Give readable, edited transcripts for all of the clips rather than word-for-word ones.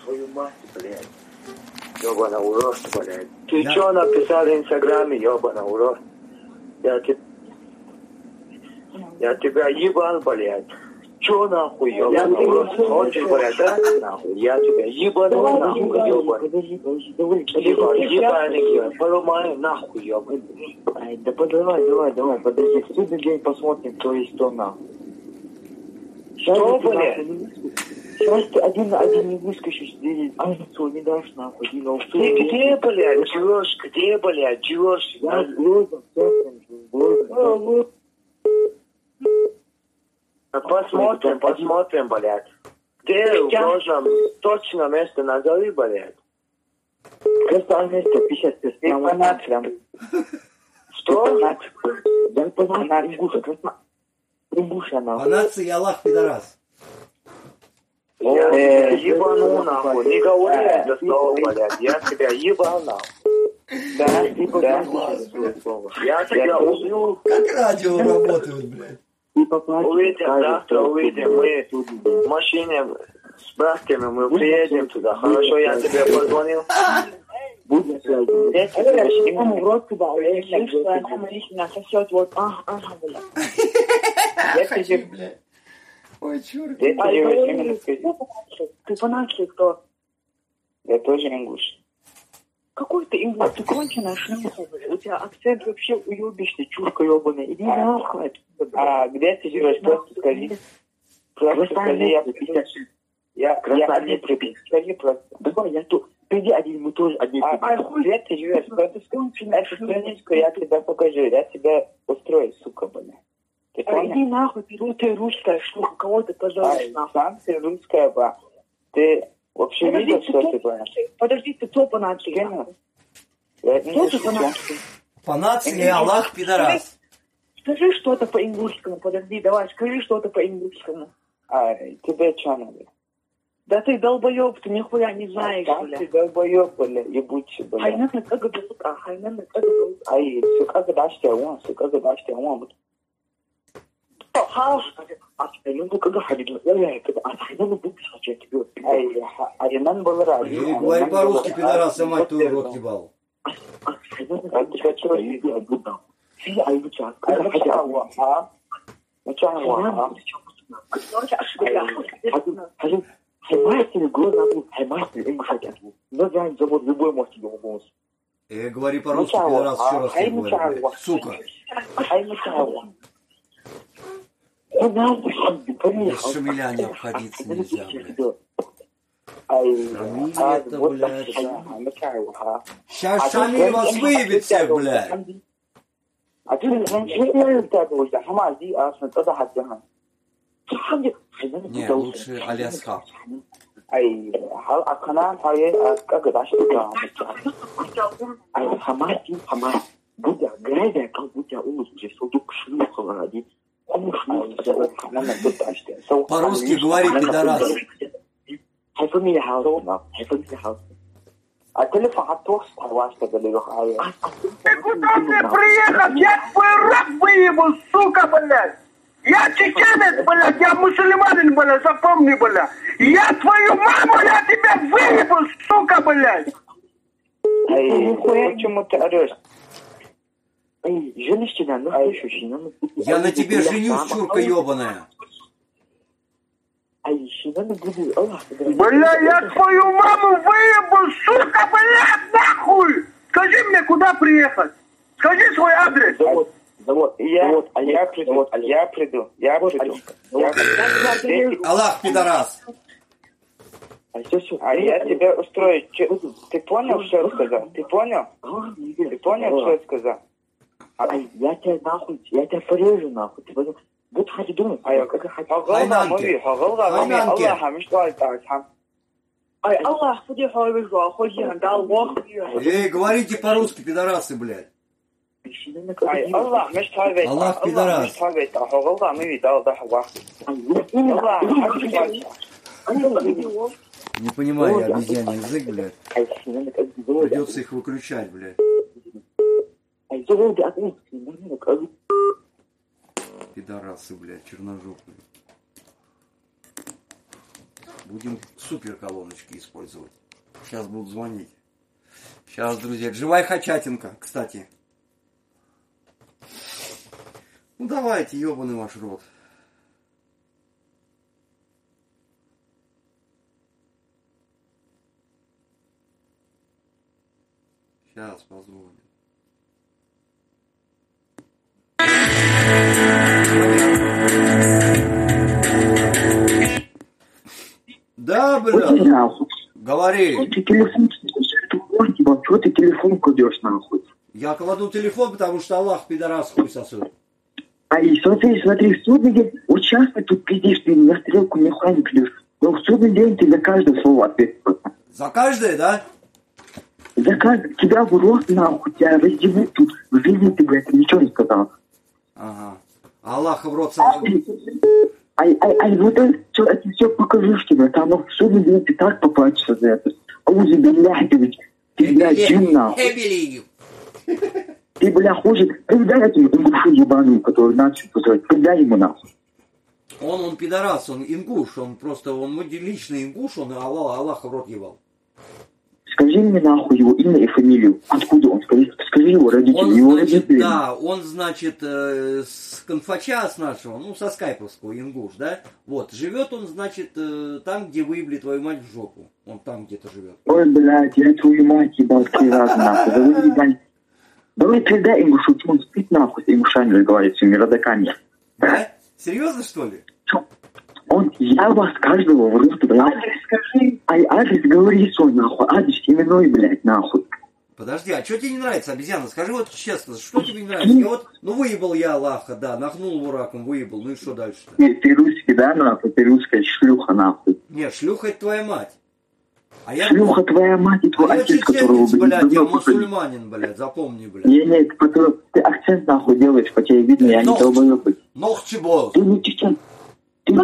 твою мать, блядь. Ёбана урод, блядь. Ты чё написал в Инстаграме, ёбана урод? Я тебя ебал, блядь. Чё нахуй, ёбана урод? Хочешь, блядь, да? Нахуй. Я тебя ебану, нахуй, ёбан. Ебаный, поломаю, нахуй, ёбан. Ай, да давай, подожди. В судный день посмотрим, кто есть кто, нахуй. Что, блядь? Сейчас ты один на один не выскочишь, ты адресу не дашь, нахуй. Ты где, блядь, живешь? Где, блядь, живешь? Я в Грозном, Посмотрим, блядь. Где в Грозном точно место назови, блядь. Просто место 50 прям. Что? Я понимаю, Ингуша, нахуй. Нация и Аллах, пидорас. Я тебя ебану, нахуй. Не говори это слово, блядь. Я тебя ебал, нахуй. Да. Я тебя убью. Как радио работает, блядь. Увидим, завтра увидим. Мы в машине с братьями, мы приедем туда. Хорошо, я тебе позвонил. Будем связи. Ему в рот туда, что она лично сосет, вот, блядь. Ой, чёрт. Ты по-нашему кто? Я тоже ингуш. Какой ты ингуш? Ты конченая шлюха, блядь. У тебя акцент вообще уебищный, чушка ебаная. Иди нахуй. А где ты живешь? Просто скажи. Просто скажи, я один прибить. Скажи просто. Давай, я тут. Приди один, мы тоже один. Хуй, где ты живешь? Просто эту страничку я тебе покажу. Я тебя устрою, сука, блядь. Ты понял? Иди нахуй, ты русская шлюха, кого ты позоришь, нахуй. Сам ты русская, ба. Ты вообще видел, что ты понял? Подожди, ты кто по нации? Кто ты по нации? По нации и Аллах, пидорас. Скажи что-то по-ингушскому, подожди, давай, скажи что-то по-ингушскому. Тебе что надо? Да ты долбоёб, ты нихуя не знаешь, бля. Ты долбоёб, бля, ебучий, бля. Хайнан как зовут, Хайнан как зовут. Ай, сука, гадашь тебя, вон. Хаос, Хайнан как ходил, я Хайнан буду сейчас тебе. Ай, Хайнан был рад. Говори по-русски, пидорас, а мать твою рот ебал. Хайнан как зовут, я буду. Фи, ай, бычак, Хаймастер, глаза, хаймастер, им хотят. Но я не забуду, любой может тебе голос. Говори по-русски, пидорас, еще раз тебе говорю, блядь. Сука. Без шамиля обходиться нельзя, блядь. Шамиль это, блядь. Сейчас Шамиль вас выебет всех, блядь. А ты не знаешь, что Хамади, это хатяхан. Не, лучше Алиасхаб. Ай, акана фае как дашь туда. Ай, Хамади, будя грязя, как будя улыбчивый, судук шлюха ради. По-русски говори, пидорас. А телефон отвох справа, что ли, ай. Ты куда мне приехал? Я твой рот выебал, сука, блядь! Я чеченец, блядь, я мусульманин, блядь, запомни, блядь. Я твою маму, я тебя выебал, сука, блядь. Ай, почему ты орешь? Эй, женщина, ну слышишь, Я на тебе женюсь, чурка ебаная. Ай, щена не буду, Бля, я твою маму выебал, сука, блядь, нахуй. Скажи мне, куда приехать? Скажи свой адрес. Завод, я приду. Аллах, пидорас. А я тебя устрою. Ты понял, что я сказал? Ты понял, что я сказал? Я тебя нахуй, я тебя порежу нахуй. Ты понял? Вот ходи думай. Аллах, ходи, Говорите по-русски, пидорасы, блядь. Аллах, Аллах, пидорас. Не понимаю я обезьяний язык, блядь. Придется их выключать, блядь. Пидорасы, блядь, черножопые. Будем супер колоночки использовать. Сейчас будут звонить. Сейчас, друзья. Живая Хачатинка, кстати. Ну давайте, ебаный ваш рот. Сейчас позвоним. Да, бля. Говори. Что ты телефон кладешь, нахуй? Я кладу телефон, потому что Аллах пидорас хуй сосет. Ай, смотри, в судный день, вот сейчас ты тут пиздишь, ты на стрелку нихуя не пьешь. Но в судный день ты за каждое слово ответишь. За каждое, да? За каждое. Тебя в рот, нахуй, тебя раздевут тут. В жизни ты, блядь, ничего не сказал. Ага. Аллах в рот сам. Ай, вот это все покажу тебе. Там в судный день ты так поплачешься за это. Аузи, блядь, ты, блядь, джин, нахуй. Ты, бля, хуже, передай этому ингушу ебаную, который начал позывать, передай ему нахуй. Он пидорас, он ингуш, он личный ингуш, он Аллаха в рот ебал. Скажи мне нахуй его имя и фамилию. Откуда он? Скажи его родители. Да, он, значит, с конфача с нашего, ну, со скайповского, ингуш, да? Вот, живет он, значит, там, где выебли твою мать в жопу. Он там где-то живет. Ой, блядь, я твою мать ебал 3 раза, нахуй. Давай передай ингушу, он спит нахуй с ингушами разговаривает, с своими родаками. Да? Серьезно, что ли? Я вас каждого в рот, блядь. Адрес скажи. Адрес говори свой, нахуй. Адрес именной, блядь, нахуй. Подожди, а что тебе не нравится, обезьяна? Скажи вот честно, что тебе не нравится? Я вот, выебал я Аллаха, да, нахнул его раком, выебал, ну и что дальше-то? Нет, ты русский, да, нахуй? Ты русская шлюха, нахуй. Нет, шлюха это твоя мать. Шлюха твоя мать и твой отец, которого, блядь, я мусульманин, блядь, запомни, блядь. Нет, ты акцент, нахуй, делаешь, по тебе видно, я не долбоёб. Нохчебол. Ты не чечен. Что,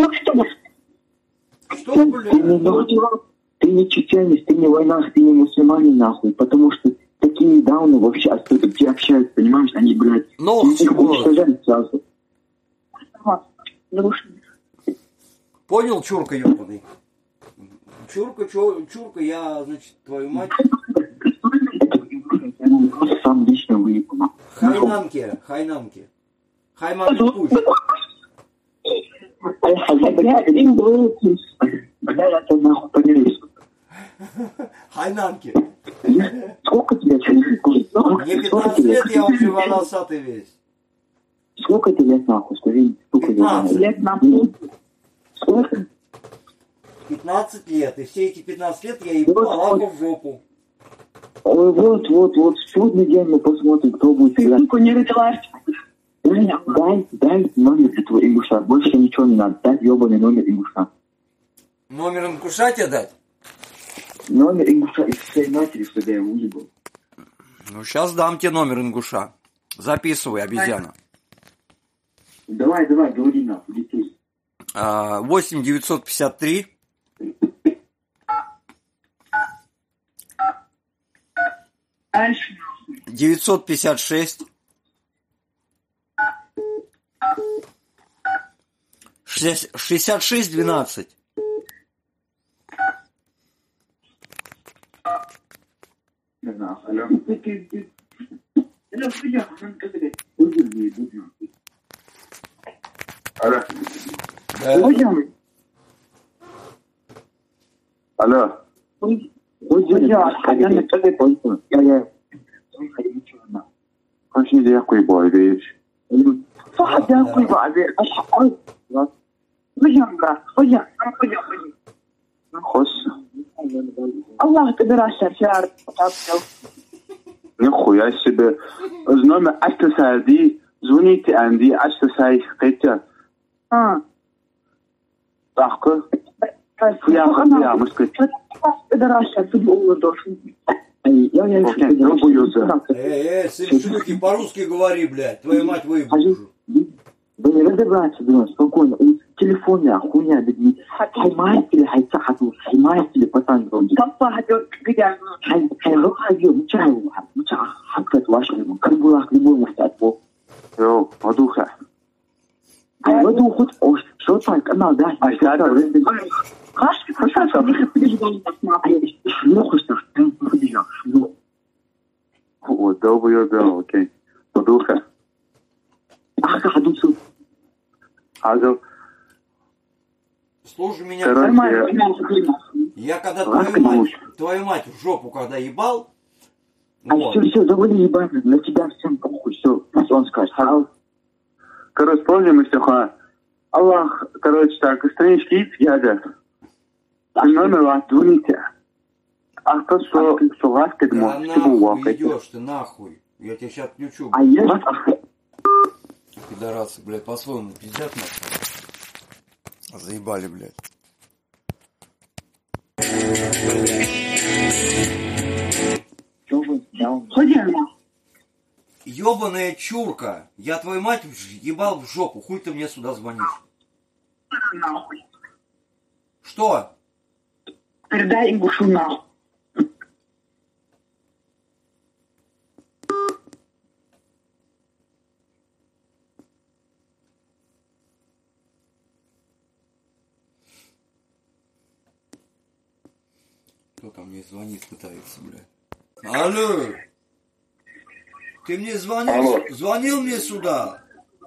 блядь? Ты не чеченец, ты не войнах, ты не мусульманин, нахуй, потому что такие дауны вообще оттуда, где общаются, понимаешь, они, блядь, их уничтожают сразу. Понял, чурка ебаный? Чурка, я, значит, твою мать... Сам лично выебал. Хайнамки. Хайман пусть. Бля, я тебя нахуй поделюсь. Хайнамки. Сколько тебе? Мне 15 лет, я уже волосатый весь. Сколько тебе лет, нахуй? Скажи, сколько 15 лет нахуй? Сколько? 15 лет. И все эти 15 лет я ебал Аллаху в жопу. Ой, вот, судный день мы посмотрим, кто будет. Ты, сука, не родилась. Дай номер этого ингуша. Больше ничего не надо. Дай ебаный номер ингуша. Номер ингуша тебе дать? Номер ингуша из своей матери, чтобы я его уебал. Ну, сейчас дам тебе номер ингуша. Записывай, обезьяна. Давай, говори нахуй, детей. 8 953 956 66 12. Алло. Kaç ne koy boy değil. Fahada koy boy. Aşağı. Hocam bırak. Hocam. Hoş. Allah kadar aşağı şar. نخويا الشبه أزنام أشتسادي زونيتي عندي أشتساي قيتة تحقق فيها مشكلة دراسة في الأول دوشين сын шлюхи, по-русски говори, блядь, твою мать выебу. Да не разобраться, блядь, спокойно. Телефоне хуйня, блядь. Хаймайстили, хайцахату, хаймайстили, пацан, вроде. Хайрохайо, мчаю, хакат вашему, карбулах, любой мустат, во. Йо, подуха. Подухут, что так, канал, да? Каш шлюху, что ты выделил, шлюху. Вот, долбоёбел, окей. Подуха. Ах, хадусу. Слушай меня, я когда твою мать в жопу когда ебал, вот. Все, завали ебать, на тебя всем похуй, все, он скажет, харал. Короче, помним, все, Аллах, короче, так, странички есть, дядя. А номер вас звоните. А кто что ласкает, да может, нахуй идешь ты, нахуй. Я тебя сейчас включу. А я... Пидорасы, блядь, по-своему пиздят нахуй. Заебали, блядь. Ёбаная чурка, я твою мать ебал в жопу, хуй ты мне сюда звонишь? Нахуй. Что? Передай Ингушу нахуй. Кто там мне звонит, пытается, блядь? Алло! Ты мне звонил? Алло. Звонил мне сюда?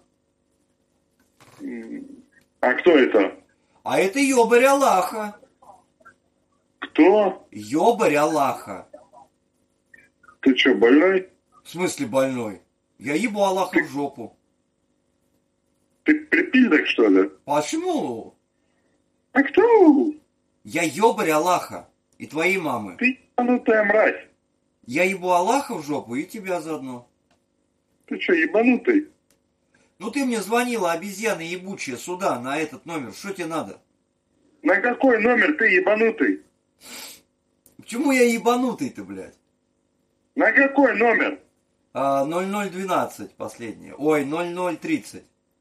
А кто это? А это ёбарь Аллаха. Кто? Ёбарь Аллаха. Ты что, больной? В смысле больной? Я ебу Аллаха в жопу. Ты припиздок, что ли? Почему? А кто? Я ёбарь Аллаха. И твоей мамы. Ты ебанутая мразь. Я ебу Аллаха в жопу и тебя заодно. Ты что, ебанутый? Ну ты мне звонила, обезьяна ебучая, сюда, на этот номер. Что тебе надо? На какой номер ты ебанутый? Почему я ебанутый-то, блядь? На какой номер? 0012 последнее. Ой, 0030.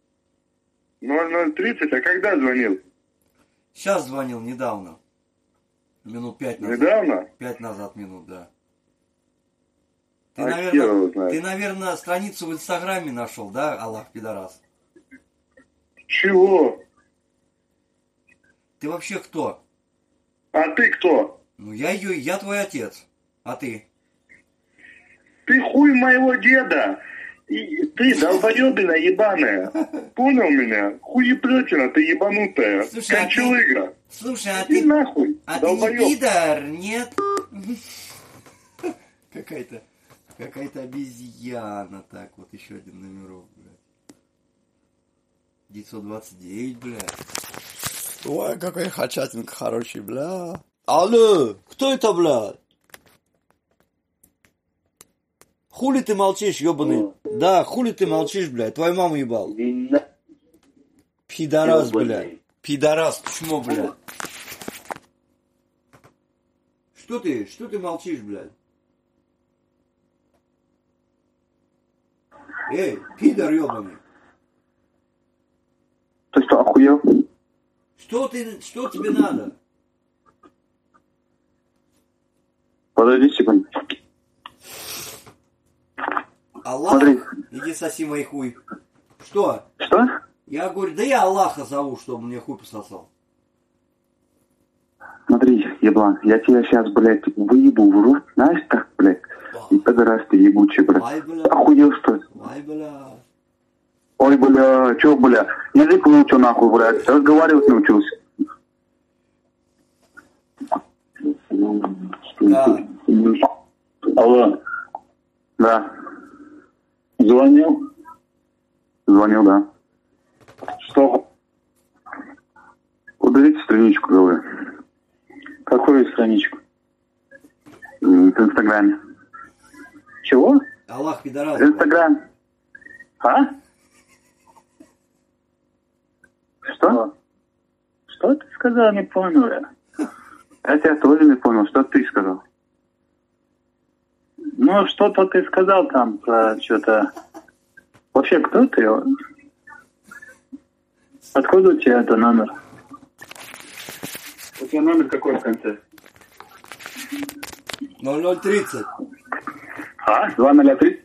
0030, а когда звонил? Сейчас звонил недавно. Минут 5 назад. Недавно? 5 назад минут, да. Ты, А наверное, страницу в Инстаграме нашел, да, Аллах пидорас? Чего? Ты вообще кто? А ты кто? Ну, я твой отец. А ты? Ты хуй моего деда. И ты долбоебина ебаная. Понял меня? Хуеплетина, ты ебанутая. Слушай, кончалыга. Слушай, а ты нахуй, а долбоеб. ты не пидор, нет? Какая-то обезьяна. Так, вот еще один номерок, блядь. 929, блядь. Ой, какой хачатинка хороший, бля. Алло, кто это, блядь? Хули ты молчишь, ебаный? Да, хули ты молчишь, блядь? Твою маму ебал. Пидорас, блядь. Пидорас, чмо, блядь. Что ты молчишь, блядь? Эй, пидор ебаный. Ты что, охуел? Что тебе надо? Подожди секунду. Аллах, смотри. иди соси мой хуй. Что? Что? Я говорю, да я Аллаха зову, чтобы мне хуй пососал. Смотри, еблан, я тебя сейчас, блядь, выебу в рот, знаешь так, блядь? И пидорас ты ебучий, блядь. Ай, бля. Охуел, что ли? Ай, бля. Ой, бля, чё, бля? Язык выучил нахуй, блядь. Разговаривать научился. Да. Алло. Да. Звонил? Звонил, да. Что? Удалите страничку, говорю. Какую страничку? В Инстаграме. Чего? Аллах, пидорас. В Инстаграме. А? Что? Что ты сказал, не понял я. Я тебя тоже не понял, что ты сказал. Ну, что-то ты сказал там про что-то. Вообще, кто ты? Откуда у тебя это номер? У тебя номер какой в конце? 0030. А? 2030?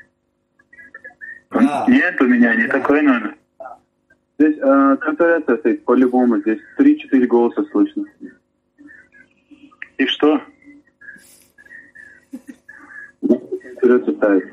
Да. Нет, у меня не такой номер. Здесь, как-то это, по-любому, здесь 3-4 голоса слышно. И что? Придется ставить.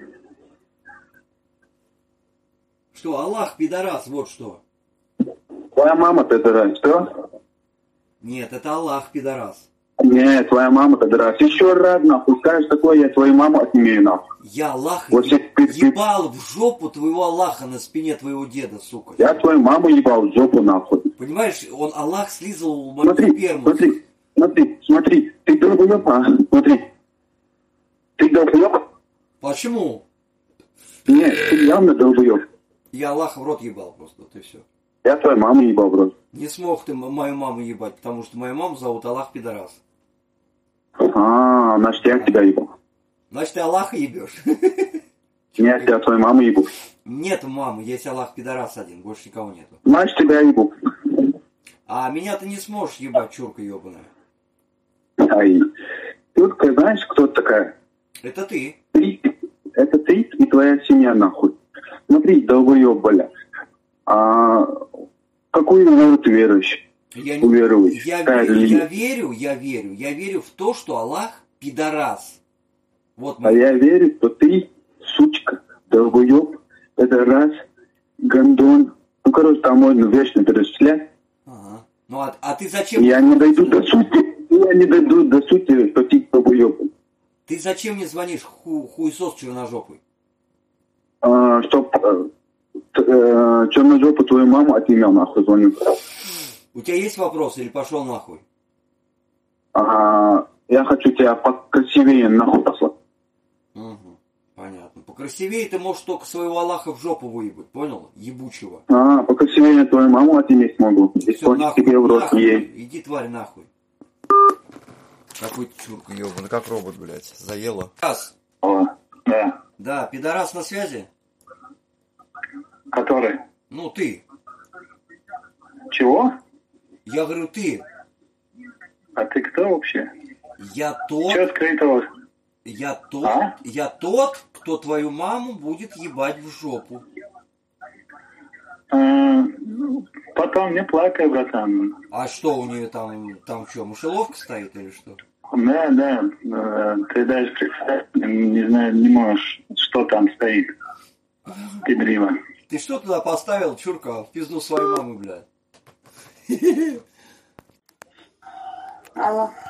Что, Аллах пидорас, вот что. Твоя мама пидорас, что? Нет, это Аллах пидорас. Нет, твоя мама пидорас. Еще раз, нахуй, скажешь такое, я твою маму отнимаю, нахуй. Я Аллах Вот ебал в жопу твоего Аллаха на спине твоего деда, сука. Я твою маму ебал в жопу, нахуй. Понимаешь, он Аллах слизал мою сперму. Смотри, ты долбоёб, а? Смотри. Ты долбоёб? Почему? Нет, ты явно долбоёб. Я Аллаха в рот ебал просто, вот и все. Я твою маму ебал в рот. Не смог ты мою маму ебать, потому что мою маму зовут Аллах пидорас. Значит, я тебя ебал. Значит, ты Аллаха ебешь. Нет, я твою маму ебу. Нет мамы, есть Аллах пидорас один, больше никого нету. Значит, тебя ебу. А меня ты не сможешь ебать, чурка ебаная. Ай. Тут, знаешь, кто такая? Это ты. Это ты и твоя семья, нахуй. Смотри, долбоёб, бля. Какую веру ты веруешь? Я верю в то, что Аллах пидорас. Вот я верю, что ты, сучка, долбоёб, пидорас, гондон. Ну, короче, там можно вечно перечислять. Ага. Ну, а ты зачем... Я не дойду до сути, что ты долбоёб. Ты зачем мне звонишь, хуесос черножопый? Чтоб черножопу твою маму от меня нахуй звоню. У тебя есть вопрос или пошел нахуй? Я хочу тебя покрасивее нахуй послать. Угу, понятно. Покрасивее ты можешь только своего Аллаха в жопу выебать, понял? Ебучего. Покрасивее твою маму отиметь могу. Все, нахуй, тебе в рот нахуй. Иди, тварь, нахуй. Какой ты чурка ебаный, как робот, блядь. Заело. Раз. Да. Да, пидорас на связи? Который? Ну, ты. Чего? Я говорю, ты. А ты кто вообще? Я тот... Что скрытого? Я тот, кто твою маму будет ебать в жопу. Потом не плакай, братан. А что у нее там что, мышеловка стоит или что? Да. Ты даже представить не можешь, что там стоит. Педрила. Ты что туда поставил, чурка, в пизду своей мамы, блядь? Алло.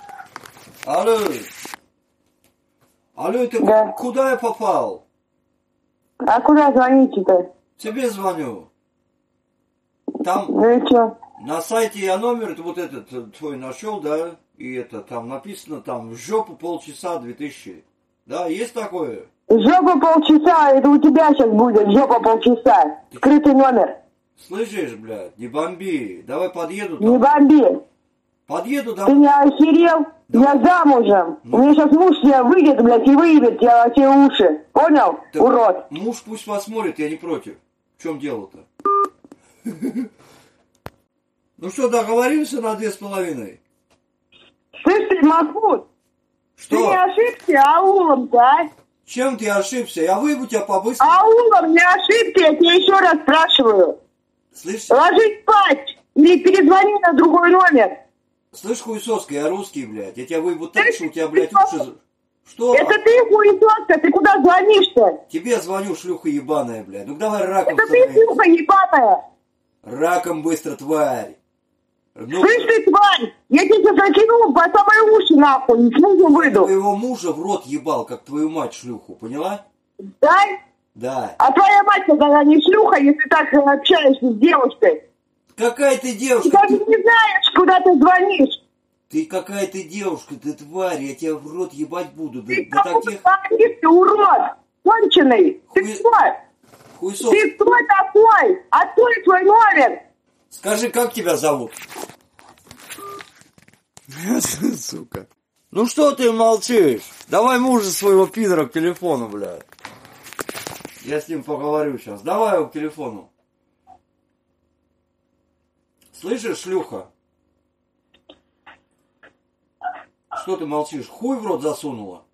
Алло, ты да. Куда я попал? А куда звоните-то? Тебе звоню. Там Ну и что? на сайте я номер вот этот твой нашел, да? И это там написано, там в жопу полчаса 2000. Да, есть такое? Жопа полчаса, это у тебя сейчас будет, жопа полчаса. Скрытый номер. Слышишь, блядь, не бомби. Давай подъеду там. Не бомби. Подъеду Ты домой. не охерел? Да. Я замужем. У меня сейчас муж тебя выйдет, блядь, и выебет тебя все уши. Понял? Так урод. Муж пусть посмотрит, я не против. В чем дело-то? Ну что, договоримся на 2,5? Слышь ты, Махмуд, Что? ты не ошибся аулом-то, а? Чем ты ошибся? Я выебу тебя по-быстрому. Аулом не ошибся, я тебя еще раз спрашиваю. Слышь? Ложись спать или перезвони на другой номер. Слышь, хуесоска, я русский, блядь. Я тебя выебу так, что у тебя, блядь, уши... Что? Это ты, хуесоска, ты куда звонишь-то? Тебе звоню, шлюха ебаная, блядь. Ну давай раком Это ты, шлюха ебаная. Раком быстро, тварь. Ну, слышь ты, тварь, я тебе сейчас закину по самой уши, нахуй, и снизу выйду. Твоего мужа в рот ебал, как твою мать шлюху, поняла? Да? Да. А твоя мать тогда не шлюха, если так общаешься с девушкой. Какая ты девушка? Ты даже не знаешь, куда ты звонишь. Ты какая ты девушка, ты тварь, я тебя в рот ебать буду. Ты до таких... звонишь, ты урод, конченый. Ты кто? Хуесос. Ты кто такой? Открой твой номер. Скажи, как тебя зовут? Сука. Ну что ты молчишь? Давай мужа своего пидора к телефону, блядь. Я с ним поговорю сейчас. Давай его к телефону. Слышишь, шлюха? Что ты молчишь? Хуй в рот засунула?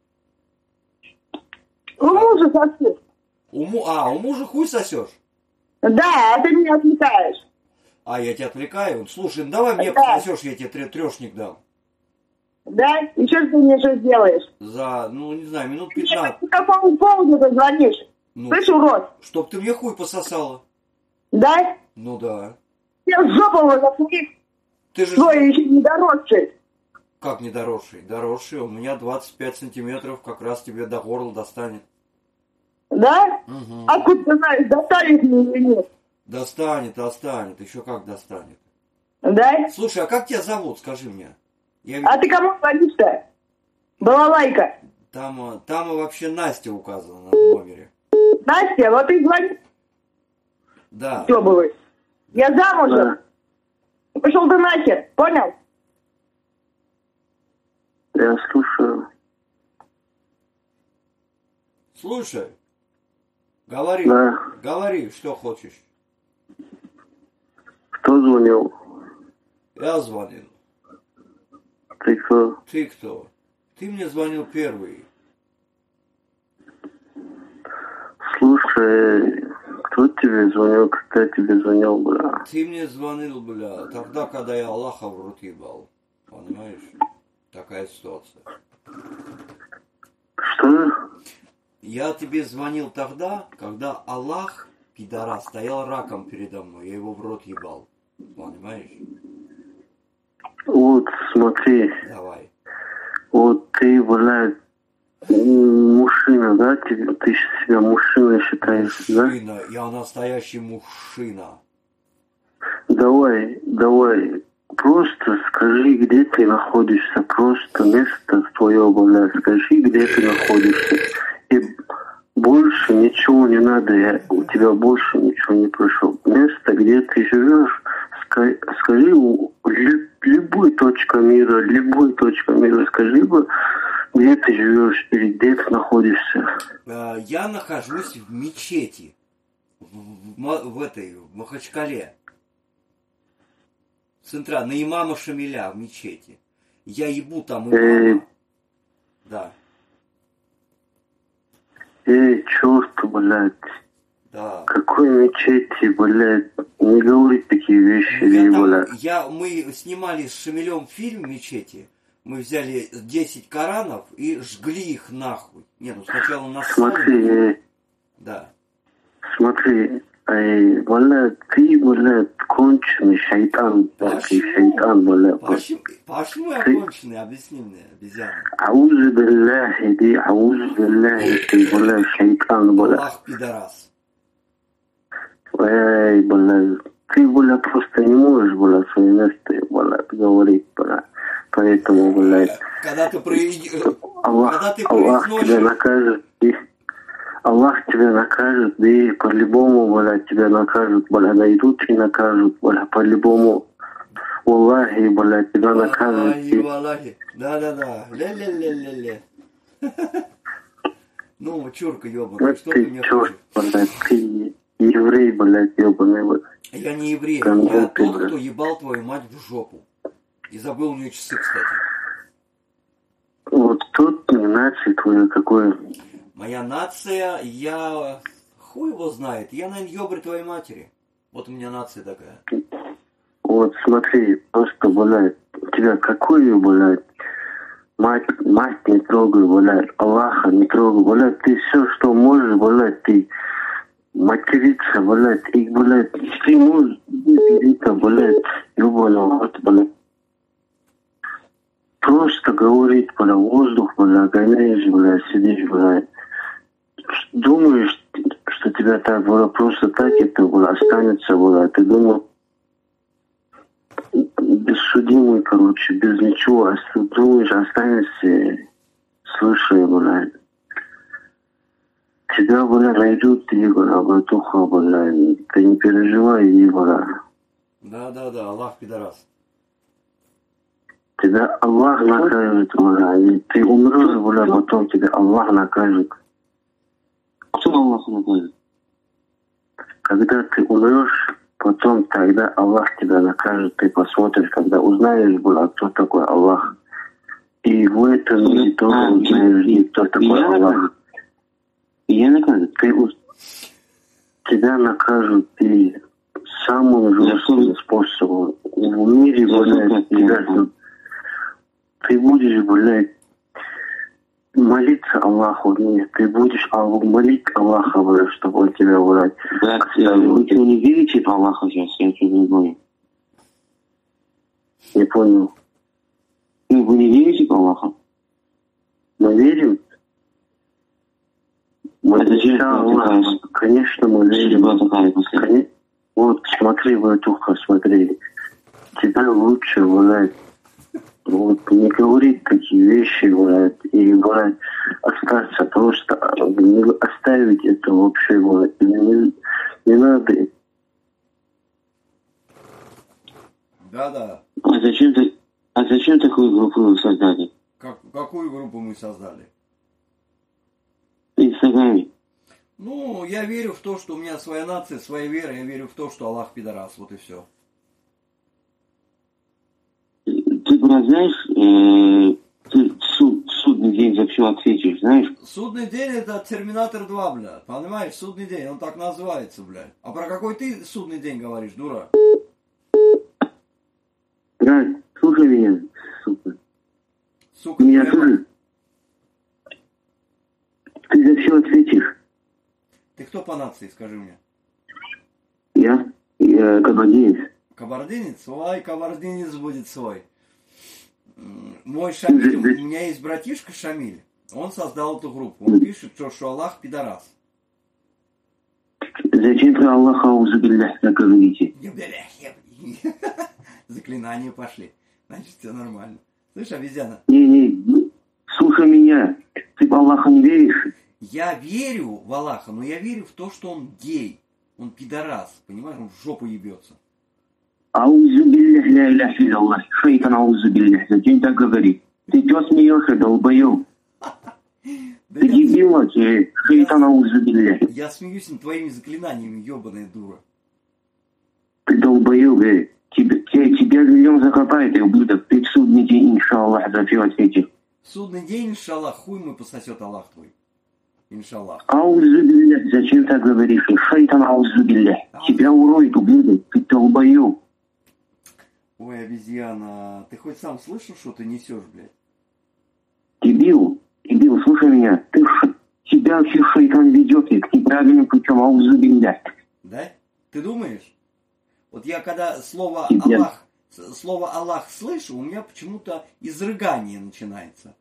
У мужа сосешь. У мужа хуй сосешь? Да, а ты меня отвлекаешь. А, я тебя отвлекаю? Слушай, ну давай мне да. пососешь, я тебе трешник дам. Да? И что ты мне что сделаешь? Ну, не знаю, минут 15. Ты по какому поводу ты звонишь? Ну, Слышь, урод? чтоб ты мне хуй пососала. Да? Ну да. Я в жопу его заплатил. Ты же... Твой еще недоросший. Как недоросший? Доросший, у меня 25 сантиметров, как раз тебе до горла достанет. Да? Угу. Откуда ты знаешь, достанет мне или нет? Достанет, еще как достанет. Да? Слушай, а как тебя зовут, скажи мне? А ты кому звонишь-то? Балалайка. Там вообще Настя указана на номере. Настя, вот и звони. Да. Ёбывай. Я замужем. Пошел ты нахер, понял? Я слушаю. Слушай. Говори. Да. Говори, что хочешь. Кто звонил? Я звонил. Ты кто? Ты кто? Ты мне звонил первый. Слушай, кто тебе звонил, когда тебе звонил, бля? Ты мне звонил, бля, тогда, когда я Аллаха в рот ебал. Понимаешь? Такая ситуация. Что? Я тебе звонил тогда, когда Аллах, пидорас, стоял раком передо мной. Я его в рот ебал. Понимаешь? Вот, смотри. Давай. Вот ты, блядь, мужчина, да? Ты себя мужчиной считаешь, мужчина, да? Я настоящий мужчина. Давай. Просто скажи, где ты находишься. Просто место твое, блядь. Скажи, где ты находишься. И больше ничего не надо. У тебя больше ничего не прошу. Место, где ты живешь, скажи любой точка мира, скажи бы, где ты живешь или где ты находишься. Я нахожусь в мечети. В Махачкале. На имама Шамиля в мечети. Я ебу там имама. Да. Черт, блядь. Да. Какой мечети, блядь. Не говори такие вещи, блядь. Мы снимали с Шамилем фильм «Мечети». Мы взяли 10 Коранов и жгли их нахуй. Сначала на Смотри. Да. Смотри. Блядь, ты, блядь, конченый шайтан. Шайтан, блядь. Почему я конченый? Объясни мне, обезьяна. Аузу билляхи, ты, блядь, шайтан, блядь. Аллах, пидорас. Блядь, ты, блядь, просто не можешь, блядь, свое место, блядь, говорить, блядь. Поэтому, блядь. Когда ты Аллах тебя накажет, Аллах тебя накажет, да и по-любому, блядь, тебя накажут, блядь, найдут и накажут, блядь, по-любому. Аллахи, блядь, тебя накажут. Аллахи, да. Ле-ле-ле-ле-ле. Ну, чурка ебаная, что ты мне хочешь? Блядь, ты еврей, блядь, ебаный, блядь. Я не еврей, я тот, кто ебал твою мать в жопу. И забыл у нее часы, кстати. Вот тут не нация твоя какое. Моя нация, я... Хуй его знает. Я, наверное, ёбрь твоей матери. Вот у меня нация такая. Вот смотри, просто, блядь, у тебя какую, блядь, мать не трогай, блядь, Аллаха не трогай, блядь, ты все, что можешь, блядь, ты материться, блядь, и, блядь, ты можешь, это, блядь, ёбаный рот, блядь. Просто говорить, блядь, воздух, блядь, гоняешь, блядь, сидишь, блядь. Думаешь, что тебя так, блядь, просто так это, блядь, останется, блядь. Ты думал, бессудимый, короче, без ничего. Думаешь, останешься, слушай, блядь. Тебя, блядь, найдут, и, блядь, братуха, блядь. Ты не переживай, и, блядь. Да, Аллах, пидорас. Тебя Аллах накажет, блядь. Ты умрешь, блядь, потом тебя Аллах накажет. Кто Аллах накажет? Когда ты умрешь, потом тогда Аллах тебя накажет. Ты посмотришь, когда узнаешь, блядь, кто такой Аллах. И в этом мире тоже узнаешь, кто такой Аллах. Меня накажут? Тебя накажут и самым жестким способом. В мире, блядь, тебя... ты будешь, блядь, молиться Аллаху, нет, ты будешь молить Аллаха, блядь, чтобы он тебя, блядь. Брат, вы что, не верите в Аллаха сейчас? Я что-то не понял. Не понял. Ну, вы не верите в Аллаха? Мы верим? Мы верим, конечно, мы верим. Вот, смотри в эту, смотри. Тебе лучше, блядь, вот, не говорить такие вещи, блядь, и, блядь, остаться, просто оставить это вообще, блядь, не надо. Да-да. А зачем такую группу вы создали? Какую группу мы создали? В Инстаграме. Ну, я верю в то, что у меня своя нация, своя вера, я верю в то, что Аллах пидорас, вот и все. Ты, брат, знаешь, ты судный день за все ответишь, знаешь? Судный день это Терминатор 2, блядь, понимаешь, судный день, он так называется, блядь. А про какой ты судный день говоришь, дура? Брат, слушай меня, сука. Сука, меня тоже. Ты за все ответишь. Ты кто по нации, скажи мне? Я кабардинец. Кабардинец? Ой, кабардинец будет свой. Мой Шамиль, у меня есть братишка Шамиль. Он создал эту группу. Он пишет, что Аллах пидорас. Зачем про Аллаха аузубиллях так говорите? Заклинания пошли. Значит, все нормально. Слышь, обезьяна? Не, слушай меня. Ты в Аллаха не веришь? Я верю в Аллаха, но я верю в то, что он гей. Он пидорас. Понимаешь, он в жопу ебется. Аузубиллях, ля иляха илlallah. Шайтан аузубиллях. Зачем так говорить? Ты что смеешься, долбоёб? Ты дебил, вообще. Шайтан аузубиллях. Я смеюсь над твоими заклинаниями, ебаная дура. Ты долбоёб, Тебя живьем закопает, и ублюдок. Ты в судный день, иншаллах, за все ответишь. Судный день, иншаллах, хуй мой пососет Аллах твой. Иншаллах. Аузубиллях, зачем так говоришь? Шайтан аузубиллях. Тебя уроет, ублюдок. Ты долбоёб. Ой, обезьяна, ты хоть сам слышал, что ты несешь, блядь? Дебил, слушай меня. Тебя вообще шайтан ведет и к неправильным путем, аузубиллях. Да? Ты думаешь? Вот я когда слово Аллах слышу, у меня почему-то изрыгание начинается.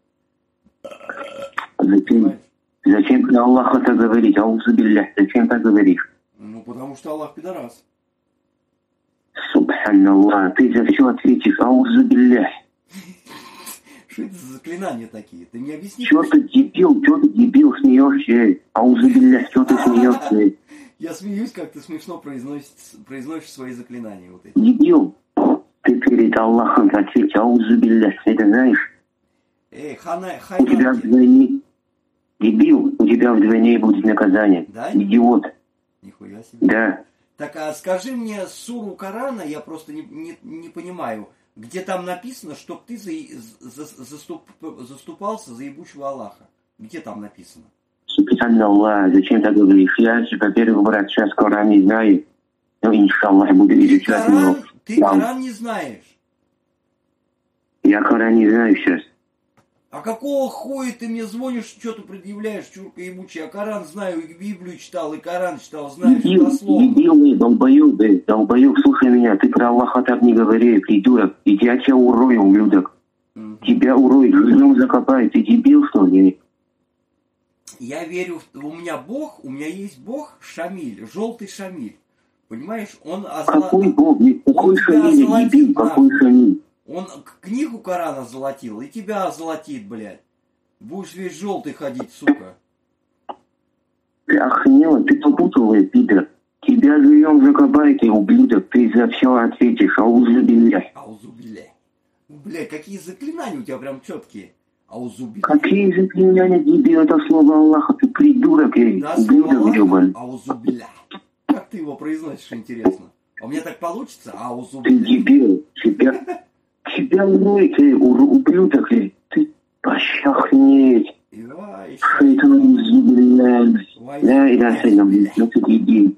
Зачем про Аллаха так говорить? Аузубиллях, зачем так говоришь? Ну, потому что Аллах пидорас. Субханаллах, ты за все ответишь, аузубиллях. Что это за заклинания такие? Ты мне объясни. Чё ты дебил, смеешься? Аузубиллях, чё ты смеешься? Я смеюсь, как ты смешно произносишь свои заклинания. Вот эти. Дебил, ты перед Аллахом ответь, аузубиллях, это знаешь? Хай. У тебя вдвойне... Дебил, у тебя вдвойне будет наказание. Да? Идиот. Нихуя себе. Да. Так, а скажи мне суру Корана, я просто не понимаю, где там написано, чтоб ты заступался за ебучего Аллаха. Где там написано? Субханаллах, зачем так говоришь? Я, во-первых, брат, сейчас Коран не знаю, но иншаллах буду изучать его. Ты Коран не знаешь? Я Коран не знаю сейчас. А какого хуя ты мне звонишь, что-то предъявляешь, чурка ебучая? Я Коран знаю, и Библию читал, и Коран читал, знаешь, дословно. Дебил, долбоёб, слушай меня, ты про Аллаха так не говори, придурок. Иди, я тебя урою, ублюдок. Тебя уроют, живьем закопают, ты дебил, что ли? Я верю, у меня есть Бог Шамиль, желтый Шамиль. Понимаешь, он Какой Бог? Какой Шамиль, дебил, какой Шамиль? Он книгу Корана золотил, и тебя озолотит, блядь. Будешь весь желтый ходить, сука. Ты охренела, ты попутал, пидор. Тебя живьем закопают, и ублюдок, ты за все ответишь, аузубиллях. Аузубиллях. Блядь, какие заклинания у тебя прям четкие. Аузубиллях. Какие заклинания, дебил, это слово Аллаха, ты придурок, ублюдок, ебаный. Аузубиллях. Как ты его произносишь, интересно? А у меня так получится? Ты Аузубиллях. дебил, тебя уроет, ублюдок, ты пощахнеть. Шайтан аузубиллях. Ля иляха илlallah, ну ты дебил.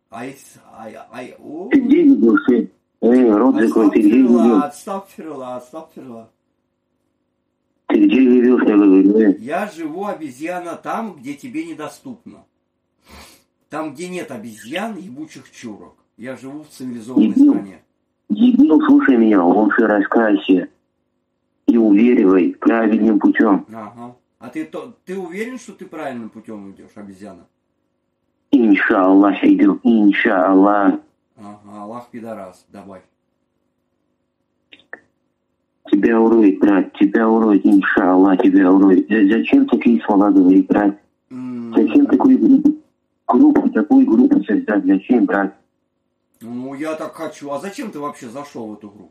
Ты где дебил, рот закрой, ты где дебил? Астагфирулlah. Ты где живешь, я говорю? Я живу, обезьяна, там, где тебе недоступно. Там, где нет обезьян, ебучих чурок. Я живу в цивилизованной стране. Дебил, слушай меня, лучше раскайся. И уверивай правильным путем. Ага. А ты уверен, что ты правильным путем идешь, обезьяна? Иншаллах иду, иншаллах. Ага, Аллах пидорас, давай. Тебя уроет, брат, тебя уроет, иншаллах, тебя уроет. Зачем такие слова говорить, брат? Зачем такую группу создать? Зачем, брат? Ну, я так хочу. А зачем ты вообще зашел в эту группу?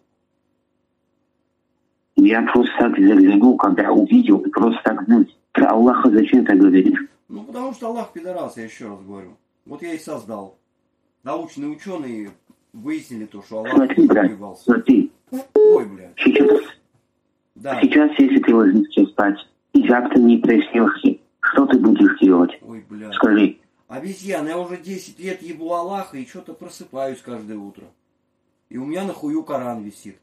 Я просто так заглянул, когда увидел, и просто так, про Аллаха зачем ты говоришь? Ну, потому что Аллах пидорас, я еще раз говорю. Вот я и создал. Научные ученые выяснили то, что Аллах Смотри, брат, ебался. смотри. Ой, блядь. Сейчас, если ты ложишься спать, и завтра не проснешься, что ты будешь делать? Ой, блядь. Скажи. Обезьяна, я уже 10 лет ебу Аллаха и что-то просыпаюсь каждое утро. И у меня на хую Коран висит.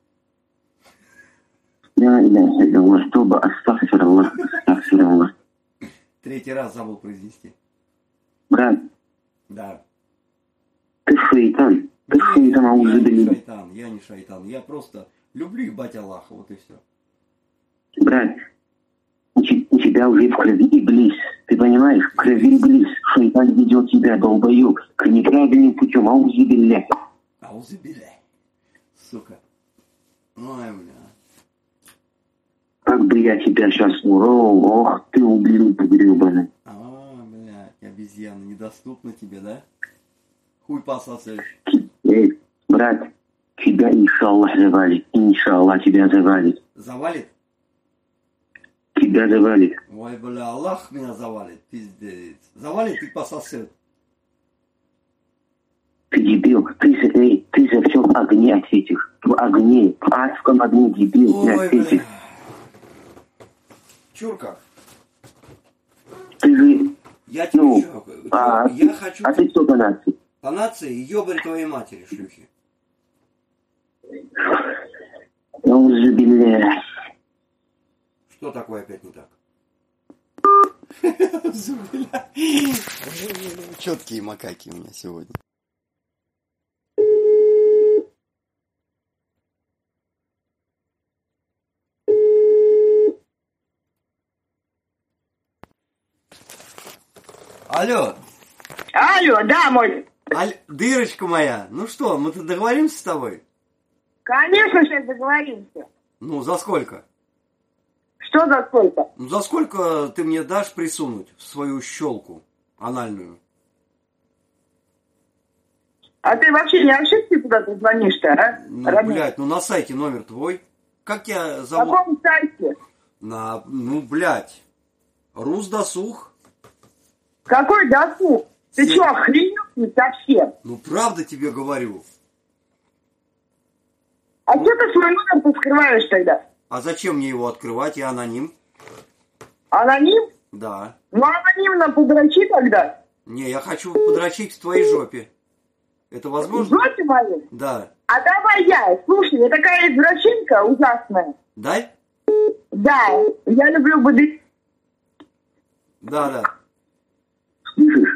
Третий раз забыл произнести. Брат. Да. Ты шайтан. Ты шайтан, я не шайтан, я не шайтан. Я просто люблю ебать Аллаха, вот и все. Брат, у тебя уже в крови иблис. Ты понимаешь? В крови иблис. Шайтан ведет тебя, долбоёб, к неправильным путем. Аузубилля. Аузубилля. Сука. Ой, бля. Как бы я тебя сейчас урол, ох, ты ублюдок гребаный. Блядь, обезьяна, недоступна тебе, да? Хуй пососешь. Эй, брат, тебя иншаллах завалит. Иншаллах тебя завалит. Завалит? Тебя завалит. Ой, бля, Аллах меня завалит, пиздец. Завалит и пососет. Ты дебил, ты за все в огне ответишь. В огне, в адском огне, дебил, ты ответишь. Бля. Чурка. Ты же... Я тебе я хочу... А ты кто по нации? По нации ёбарь твоей матери, шлюхи. Что такое опять не так? Четкие макаки у меня сегодня. Алло. Алло, да, мой. Дырочка моя, ну что, мы-то договоримся с тобой? Конечно, сейчас договоримся. Ну, за сколько? Что за сколько? Ну, за сколько ты мне дашь присунуть в свою щелку анальную? А ты вообще не ошибся, куда ты звонишь-то, а? Ну, блядь, ну на сайте номер твой. Как тебя зовут? На каком сайте? Блядь. Русдосуг. Какой досуг? Ты что, охренел не совсем? Ну, правда тебе говорю. А что ты свой номер скрываешь тогда? А зачем мне его открывать? Я аноним. Аноним? Да. Ну, анонимно подрочи тогда. Не, я хочу подрочить в твоей жопе. Это возможно? В жопе моей? Да. А давай я. Слушай, я такая извращенка ужасная. Дай? Да, я люблю буды. Да. Слышишь?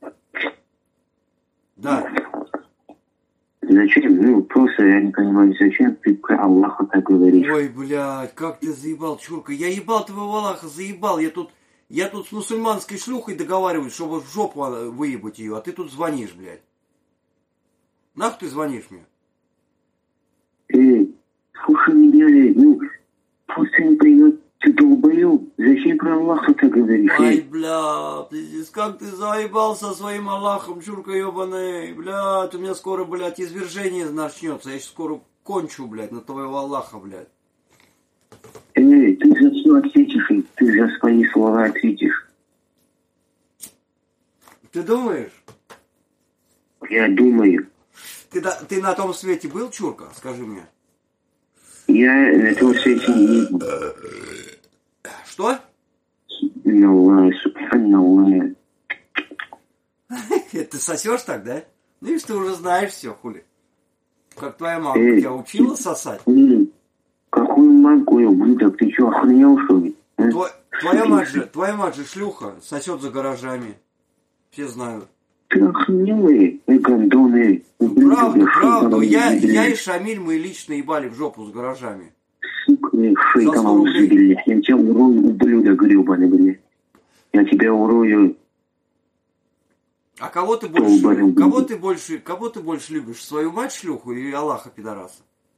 Да. Зачем? Ну, просто я не понимаю, зачем ты про Аллаха так говоришь? Ой, блядь, как ты заебал, чурка. Я ебал твоего Аллаха, заебал. Я тут с мусульманской шлюхой договариваюсь, чтобы в жопу выебать ее, а ты тут звонишь, блядь. Нахуй ты звонишь мне? Эй, слушай меня, просто не придет, ты долбоёб. Зачем про Аллаха так говоришь? Ай, бля, пиздец, как ты заебал со своим Аллахом, чурка ебаный. Блядь, у меня скоро, блядь, извержение начнется. Я сейчас скоро кончу, блядь, на твоего Аллаха, блядь. Эй, ты за все ответишь, ты за свои слова ответишь. Ты думаешь? Я думаю. Ты на том свете был, чурка? Скажи мне. Я на том свете не был. Что? Субханаллах. Ты сосешь так, да? Ну, видишь, ты уже знаешь все, хули. Как твоя мама тебя учила сосать? Какую мамку, ублюдок, ты что, охренел, что ли? Твоя мать же шлюха, сосет за гаражами. Все знают. Ты охренел, гондоны. Правду. Я и Шамиль, мы лично ебали в жопу с гаражами. Сука, шейтана узубили. Я тебя урою, ублюдок гребаный, блядь. Я тебя урою. А кого ты больше любишь? Свою мать шлюху или Аллаха пидораса?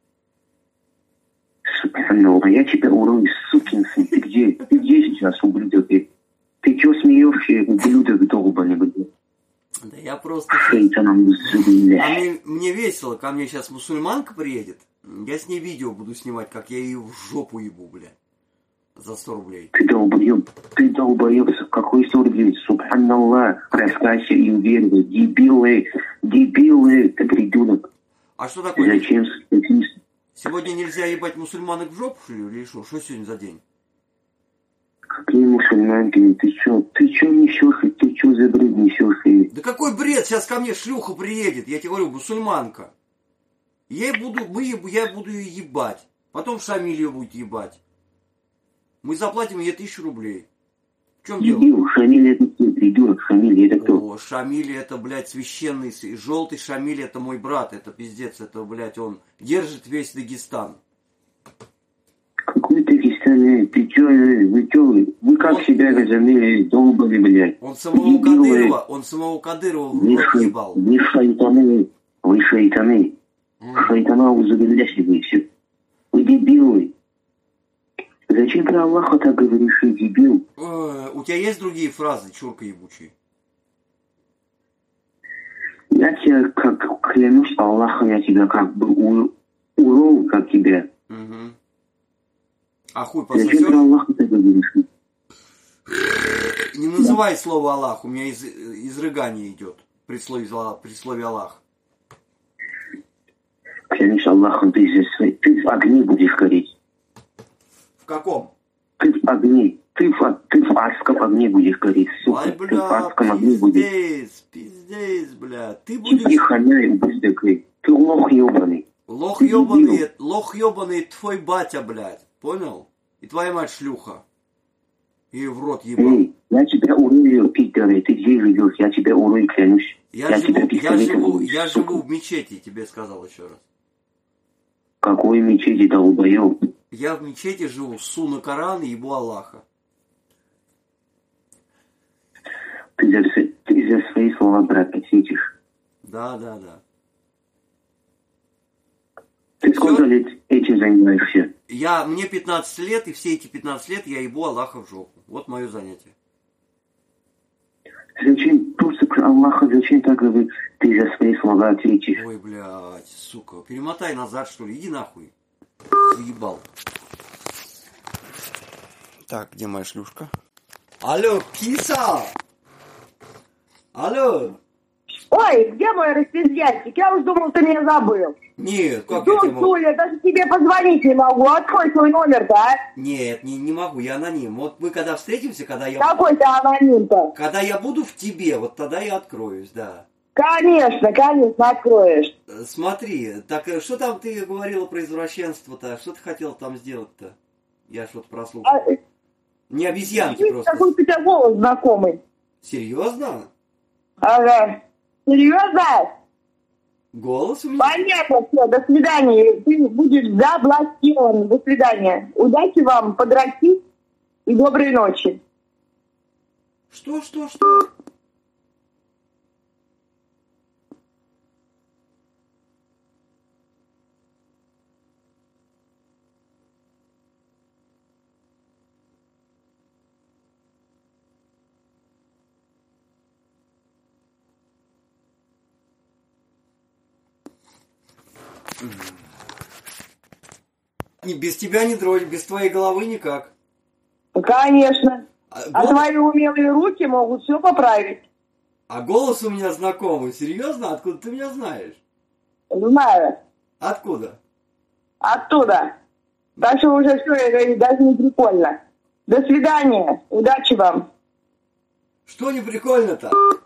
Субханаллах, я тебя урою, сукин сын. Ты где? Ты где сейчас, ублюдок? Ты чё смеешься, ублюдок долбаный, блядь? Да я просто... Шейтаном узубили. А мне весело, ко мне сейчас мусульманка приедет. Я с ней видео буду снимать, как я ее в жопу ебу, блядь. За 100 рублей. Ты долбоеб, какой 100 рублей? Субханаллах, раскайся и уверивай. Дебилы, ты придурок. А что такое? Зачем? Сегодня нельзя ебать мусульманок в жопу, или что? Что сегодня за день? Какие мусульманки? Ты чё несёшь? Ты чё за бред несёшь? Да какой бред? Сейчас ко мне шлюха приедет. Я тебе говорю, мусульманка. Я буду ее ебать. Потом Шамиль ее будет ебать. Мы заплатим ей 1000 рублей. В чем дело? Шамиль это кто? Придурок, Шамиль это кто? О, Шамиль это, блядь, священный, желтый Шамиль это мой брат, это пиздец, это, блядь, он держит весь Дагестан. Какой Дагестан? Ты чё, вы как себя разумели, долбали, блядь? Он самого Кадырова в рот ебал. Вы шайтаны. Шайтана узубиллясь вы все. Вы дебилы. Зачем про Аллаха так говоришь, ты дебил? У тебя есть другие фразы, чурка ебучий? Я тебя как клянусь Аллахом, я тебя как бы урол, как тебя. Угу. А хуй пососёшь? Зачем про Аллаха так говоришь? Не называй слово Аллах, у меня изрыгание идет при слове Аллах. Клянусь Аллахом, ты в огне будешь гореть. В каком? Ты в огне. Ты в адском огне будешь гореть, сука. Ай, бля, ты в адском огне будешь. Пиздец, бля. Ты будешь... Ты ханяй, ублюдок. Ты лох ебаный. Лох ебаный твой батя, блядь. Понял? И твоя мать шлюха. И в рот ебал. Эй, я тебя урою, пидоры. Ты где живешь? Я тебя урою, клянусь. Я живу в мечети, тебе сказал еще раз. Какой мечети, долбоёб? Я в мечети живу, ссу на Коран и ебу Аллаха. Ты за свои слова, брат, ответишь. Да. Ты сколько лет этим занимаешься? Мне 15 лет, и все эти 15 лет я ебу Аллаха в жопу. Вот мое занятие. Зачем? Просто про Аллаха, зачем так говорить? Ты за свои слова ответишь. Ой, блядь, сука. Перемотай назад, что ли. Иди нахуй. Заебал. Так, где моя шлюшка? Алло, киса! Алло! Ой, где мой распиздятчик? Я уж думал, ты меня забыл. Нет, как я тебя могу? Суля, даже тебе позвонить не могу. Открой свой номер-то, а? Нет, не могу, я аноним. Вот мы когда встретимся, Какой ты аноним-то? Когда я буду в тебе, вот тогда я откроюсь, да. Конечно, откроешь. Смотри, так что там ты говорила про извращенство-то? Что ты хотела там сделать-то? Я что-то прослушал. Не обезьянки просто. Какой у тебя голос знакомый. Серьезно? Ага. Серьезно? Голос у меня? Понятно, все, до свидания. Ты будешь заблокирован. До свидания. Удачи вам, подрасти и доброй ночи. Что? Без тебя не дрочь, без твоей головы никак. Конечно. А твои умелые руки могут все поправить. А голос у меня знакомый. Серьезно? Откуда ты меня знаешь? Знаю. Откуда? Оттуда. Так что уже все, это даже не прикольно. До свидания. Удачи вам. Что не прикольно-то?